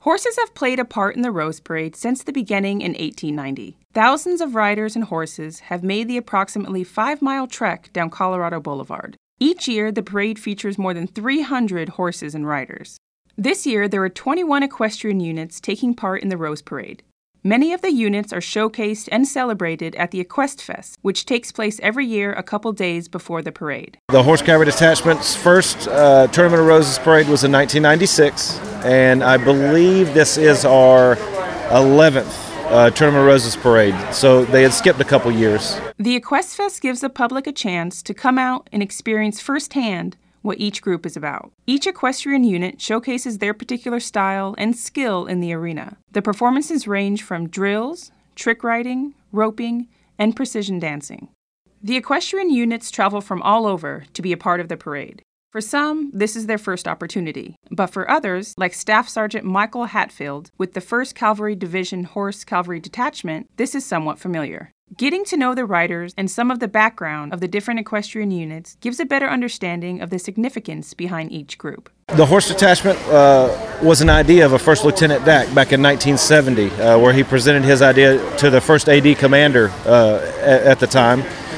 Horses have played a part in the Rose Parade since the beginning in 1890. Thousands of riders and horses have made the approximately 5-mile trek down Colorado Boulevard. Each year, the parade features more than 300 horses and riders. This year, there are 21 equestrian units taking part in the Rose Parade. Many of the units are showcased and celebrated at the Equest Fest, which takes place every year a couple days before the parade. The Horse Cavalry Detachment's first Tournament of Roses parade was in 1996, and I believe this is our 11th Tournament of Roses parade, so they had skipped a couple years. The Equest Fest gives the public a chance to come out and experience firsthand what each group is about. Each equestrian unit showcases their particular style and skill in the arena. The performances range from drills, trick riding, roping, and precision dancing. The equestrian units travel from all over to be a part of the parade. For some, this is their first opportunity, but for others, like Staff Sergeant Michael Hatfield with the 1st Cavalry Division Horse Cavalry Detachment, this is somewhat familiar. Getting to know the riders and some of the background of the different equestrian units gives a better understanding of the significance behind each group. The horse detachment was an idea of a First Lieutenant Dack back in 1970, where he presented his idea to the first AD commander at the time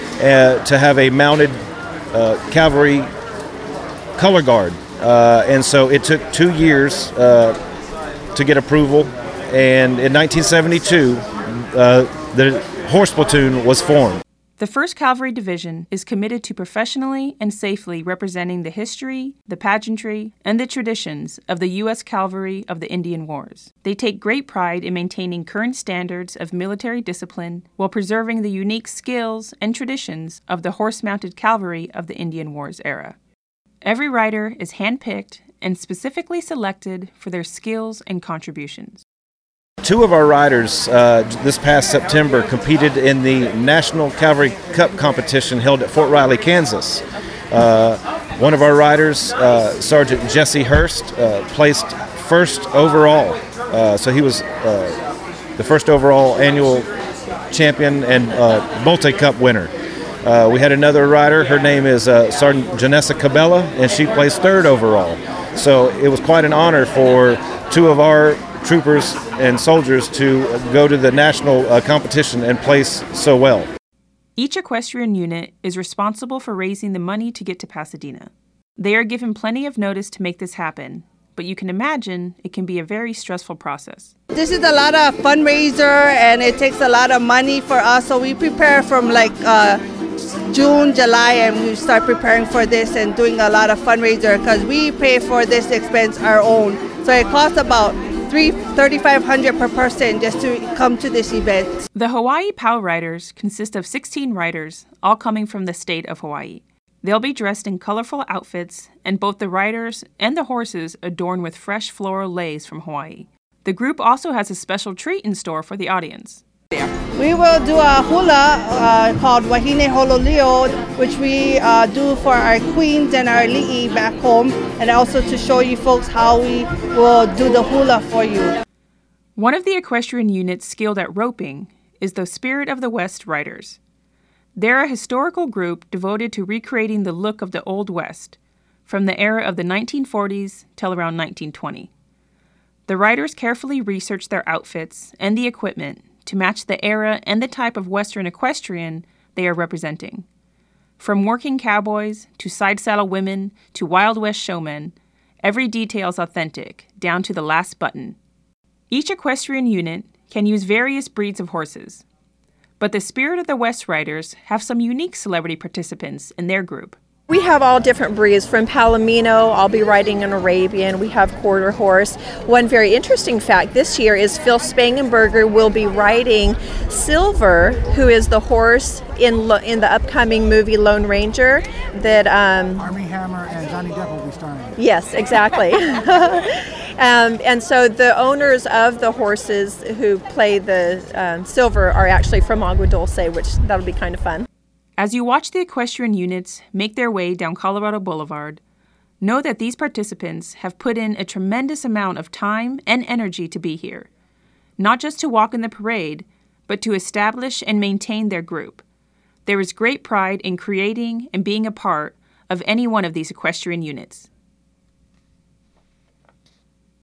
to have a mounted cavalry color guard. And so it took 2 years to get approval, and in 1972, the horse platoon was formed. The 1st Cavalry Division is committed to professionally and safely representing the history, the pageantry, and the traditions of the U.S. Cavalry of the Indian Wars. They take great pride in maintaining current standards of military discipline while preserving the unique skills and traditions of the horse-mounted cavalry of the Indian Wars era. Every rider is handpicked and specifically selected for their skills and contributions. 2 of our riders this past September competed in the National Cavalry Cup competition held at Fort Riley, Kansas. One of our riders, Sergeant Jesse Hurst, placed 1st overall. So he was the 1st overall annual champion and multi-cup winner. We had another rider, her name is Sergeant Janessa Cabela, and she placed 3rd overall. So it was quite an honor for 2 of our troopers and soldiers to go to the national competition and place so well. Each equestrian unit is responsible for raising the money to get to Pasadena. They are given plenty of notice to make this happen, but you can imagine it can be a very stressful process. This is a lot of fundraiser, and it takes a lot of money for us, so we prepare from June, July, and we start preparing for this and doing a lot of fundraiser because we pay for this expense our own. So it costs about $3,500 per person just to come to this event. The Hawaii POW Riders consist of 16 riders, all coming from the state of Hawaii. They'll be dressed in colorful outfits, and both the riders and the horses adorned with fresh floral leis from Hawaii. The group also has a special treat in store for the audience. We will do a hula called Wahine Hololeo, which we do for our queens and our li'i back home, and also to show you folks how we will do the hula for you. One of the equestrian units skilled at roping is the Spirit of the West Riders. They're a historical group devoted to recreating the look of the Old West, from the era of the 1940s till around 1920. The riders carefully research their outfits and the equipment to match the era and the type of Western equestrian they are representing. From working cowboys to side-saddle women to Wild West showmen, every detail is authentic, down to the last button. Each equestrian unit can use various breeds of horses, but the Spirit of the West Riders have some unique celebrity participants in their group. We have all different breeds. From Palomino, I'll be riding an Arabian. We have quarter horse. One very interesting fact this year is Phil Spangenberger will be riding Silver, who is the horse in the upcoming movie Lone Ranger. That Armie Hammer and Johnny Depp will be starring. Yes, exactly. And so the owners of the horses who play the Silver are actually from Agua Dulce, which that'll be kind of fun. As you watch the equestrian units make their way down Colorado Boulevard, know that these participants have put in a tremendous amount of time and energy to be here, not just to walk in the parade, but to establish and maintain their group. There is great pride in creating and being a part of any one of these equestrian units.